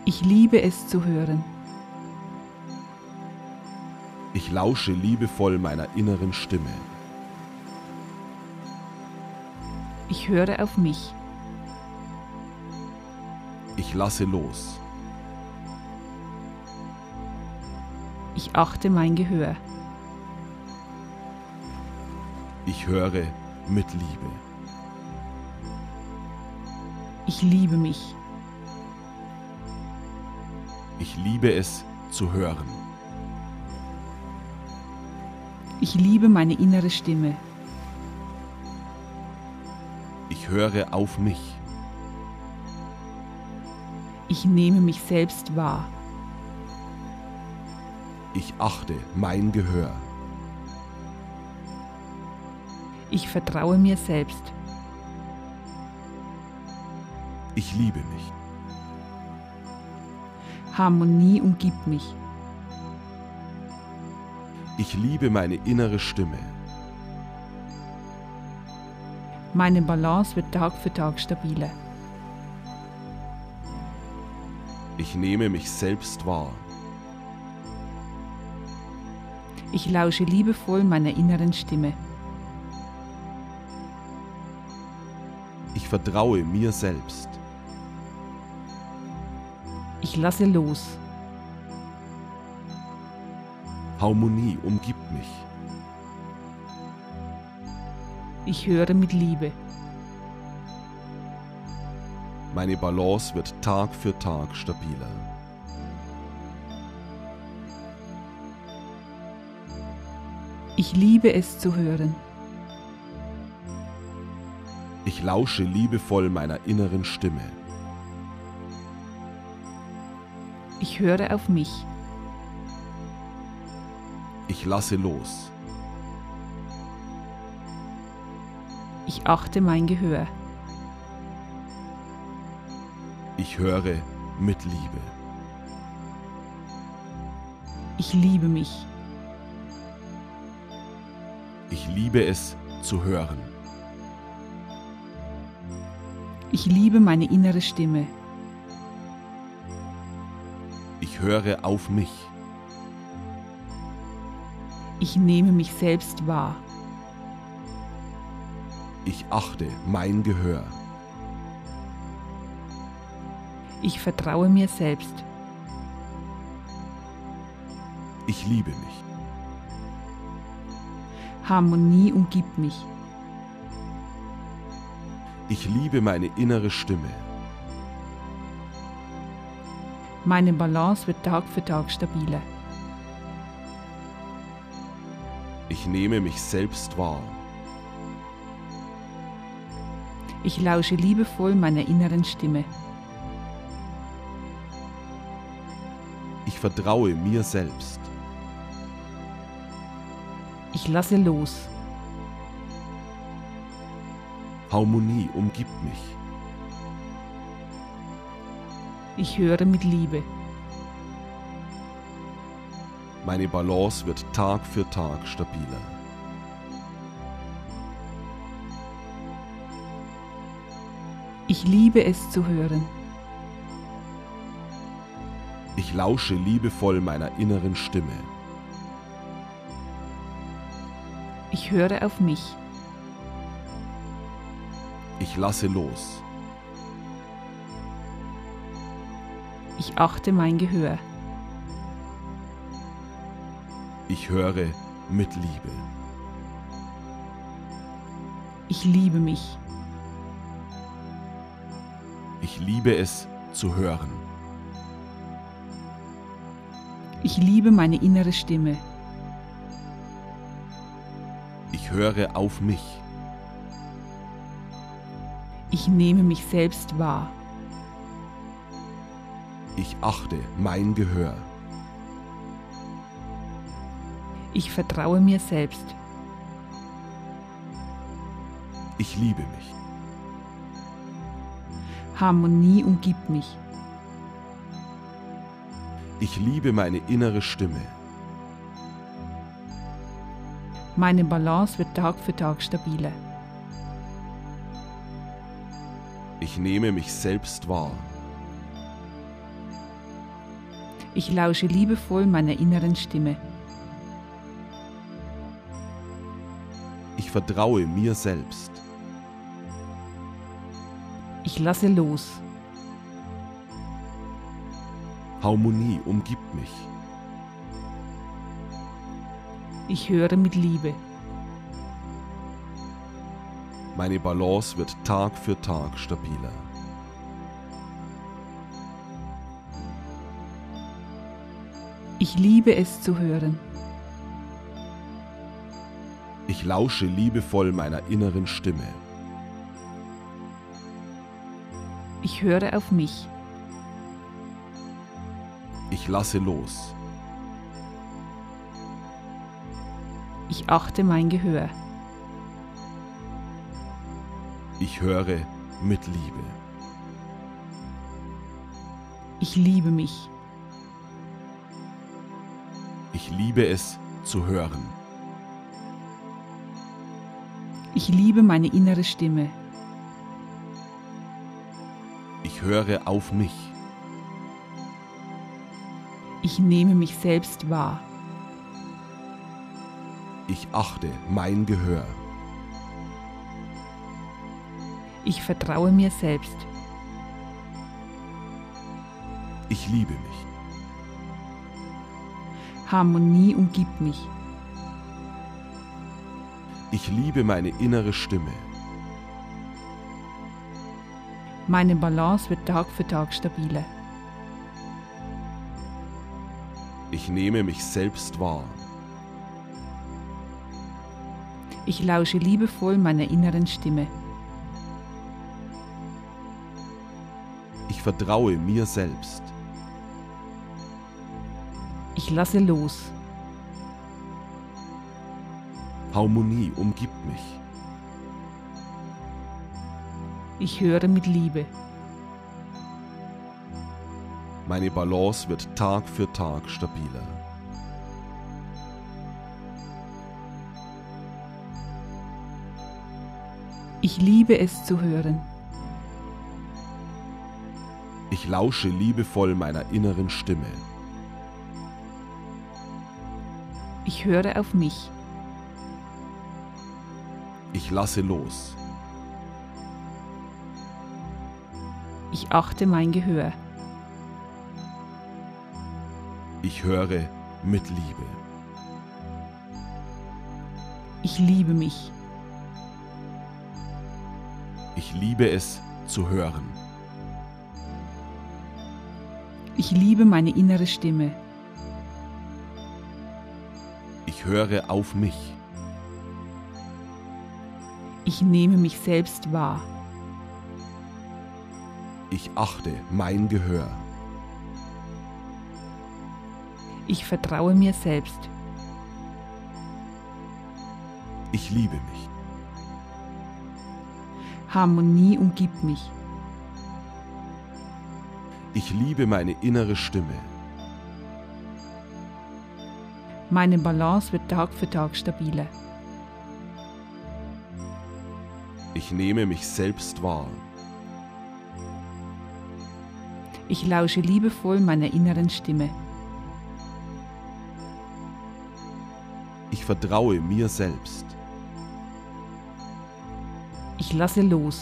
Ich liebe es zu hören. Ich lausche liebevoll meiner inneren Stimme. Ich höre auf mich. Ich lasse los. Ich achte mein Gehör. Ich höre mit Liebe. Ich liebe mich. Ich liebe es zu hören. Ich liebe meine innere Stimme. Ich höre auf mich. Ich nehme mich selbst wahr. Ich achte mein Gehör. Ich vertraue mir selbst. Ich liebe mich. Harmonie umgibt mich. Ich liebe meine innere Stimme. Meine Balance wird Tag für Tag stabiler. Ich nehme mich selbst wahr. Ich lausche liebevoll meiner inneren Stimme. Ich vertraue mir selbst. Ich lasse los. Harmonie umgibt mich. Ich höre mit Liebe. Meine Balance wird Tag für Tag stabiler. Ich liebe es zu hören. Ich lausche liebevoll meiner inneren Stimme. Ich höre auf mich. Ich lasse los. Ich achte mein Gehör. Ich höre mit Liebe. Ich liebe mich. Ich liebe es zu hören. Ich liebe meine innere Stimme. Ich höre auf mich. Ich nehme mich selbst wahr. Ich achte mein Gehör. Ich vertraue mir selbst. Ich liebe mich. Harmonie umgibt mich. Ich liebe meine innere Stimme. Meine Balance wird Tag für Tag stabiler. Ich nehme mich selbst wahr. Ich lausche liebevoll meiner inneren Stimme. Ich vertraue mir selbst. Ich lasse los. Harmonie umgibt mich. Ich höre mit Liebe. Meine Balance wird Tag für Tag stabiler. Ich liebe es zu hören. Ich lausche liebevoll meiner inneren Stimme. Ich höre auf mich. Ich lasse los. Ich achte mein Gehör. Ich höre mit Liebe. Ich liebe mich. Ich liebe es zu hören. Ich liebe meine innere Stimme. Ich höre auf mich. Ich nehme mich selbst wahr. Ich achte mein Gehör. Ich vertraue mir selbst. Ich liebe mich. Harmonie umgibt mich. Ich liebe meine innere Stimme. Meine Balance wird Tag für Tag stabiler. Ich nehme mich selbst wahr. Ich lausche liebevoll meiner inneren Stimme. Ich vertraue mir selbst. Ich lasse los. Harmonie umgibt mich. Ich höre mit Liebe. Meine Balance wird Tag für Tag stabiler. Ich liebe es zu hören. Ich lausche liebevoll meiner inneren Stimme. Ich höre auf mich. Ich lasse los. Ich achte mein Gehör. Ich höre mit Liebe. Ich liebe mich. Ich liebe es zu hören. Ich liebe meine innere Stimme. Ich höre auf mich. Ich nehme mich selbst wahr. Ich achte mein Gehör. Ich vertraue mir selbst. Ich liebe mich. Harmonie umgibt mich. Ich liebe meine innere Stimme. Meine Balance wird Tag für Tag stabiler. Ich nehme mich selbst wahr. Ich lausche liebevoll meiner inneren Stimme. Ich vertraue mir selbst. Ich lasse los. Harmonie umgibt mich. Ich höre mit Liebe. Meine Balance wird Tag für Tag stabiler. Ich liebe es zu hören. Ich lausche liebevoll meiner inneren Stimme. Ich höre auf mich. Ich lasse los. Ich achte mein Gehör. Ich höre mit Liebe. Ich liebe mich. Ich liebe es zu hören. Ich liebe meine innere Stimme. Ich höre auf mich. Ich nehme mich selbst wahr. Ich achte mein Gehör. Ich vertraue mir selbst. Ich liebe mich. Harmonie umgibt mich. Ich liebe meine innere Stimme. Meine Balance wird Tag für Tag stabiler. Ich nehme mich selbst wahr. Ich lausche liebevoll meiner inneren Stimme. Ich vertraue mir selbst. Ich lasse los.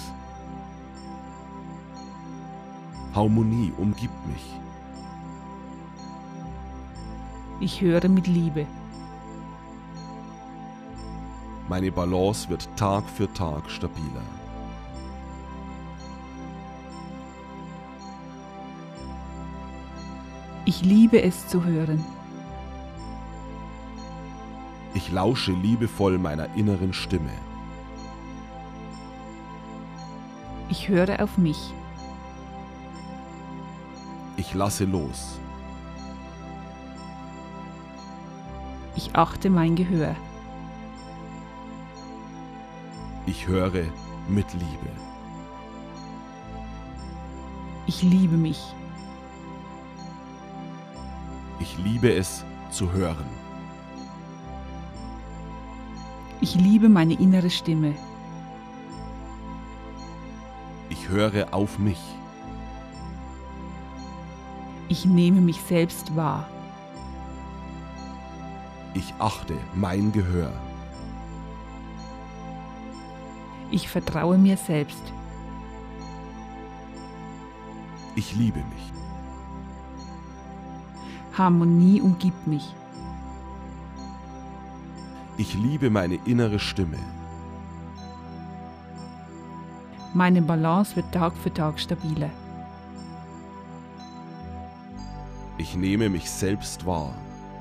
Harmonie umgibt mich. Ich höre mit Liebe. Meine Balance wird Tag für Tag stabiler. Ich liebe es zu hören. Ich lausche liebevoll meiner inneren Stimme. Ich höre auf mich. Ich lasse los. Ich achte mein Gehör. Ich höre mit Liebe. Ich liebe mich. Ich liebe es zu hören. Ich liebe meine innere Stimme. Ich höre auf mich. Ich nehme mich selbst wahr. Ich achte mein Gehör. Ich vertraue mir selbst. Ich liebe mich. Harmonie umgibt mich. Ich liebe meine innere Stimme. Meine Balance wird Tag für Tag stabiler. Ich nehme mich selbst wahr.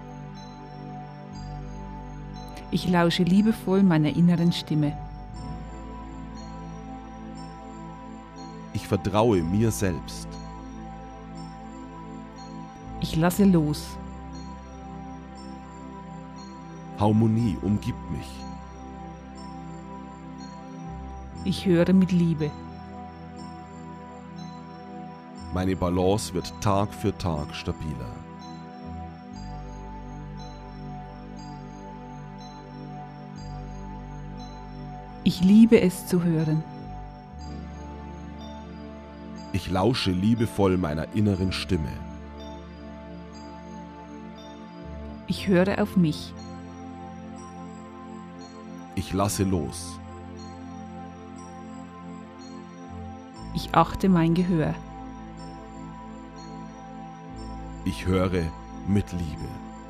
Ich lausche liebevoll meiner inneren Stimme. Ich vertraue mir selbst. Ich lasse los. Harmonie umgibt mich. Ich höre mit Liebe. Meine Balance wird Tag für Tag stabiler. Ich liebe es zu hören. Ich lausche liebevoll meiner inneren Stimme. Ich höre auf mich. Ich lasse los. Ich achte mein Gehör. Ich höre mit Liebe.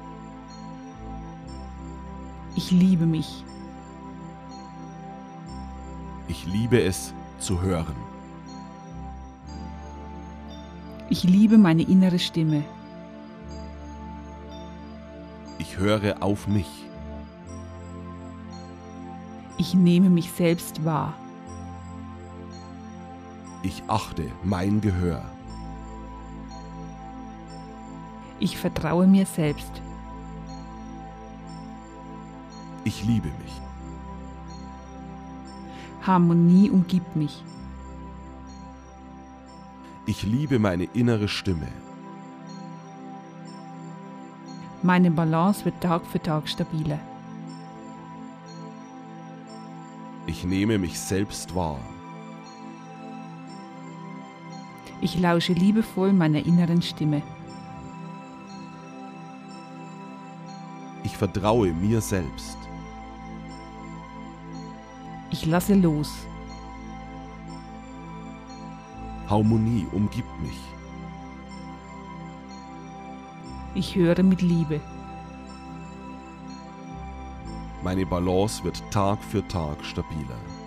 Ich liebe mich. Ich liebe es zu hören. Ich liebe meine innere Stimme. Ich höre auf mich. Ich nehme mich selbst wahr. Ich achte mein Gehör. Ich vertraue mir selbst. Ich liebe mich. Harmonie umgibt mich. Ich liebe meine innere Stimme. Meine Balance wird Tag für Tag stabiler. Ich nehme mich selbst wahr. Ich lausche liebevoll meiner inneren Stimme. Ich vertraue mir selbst. Ich lasse los. Harmonie umgibt mich. Ich höre mit Liebe. Meine Balance wird Tag für Tag stabiler.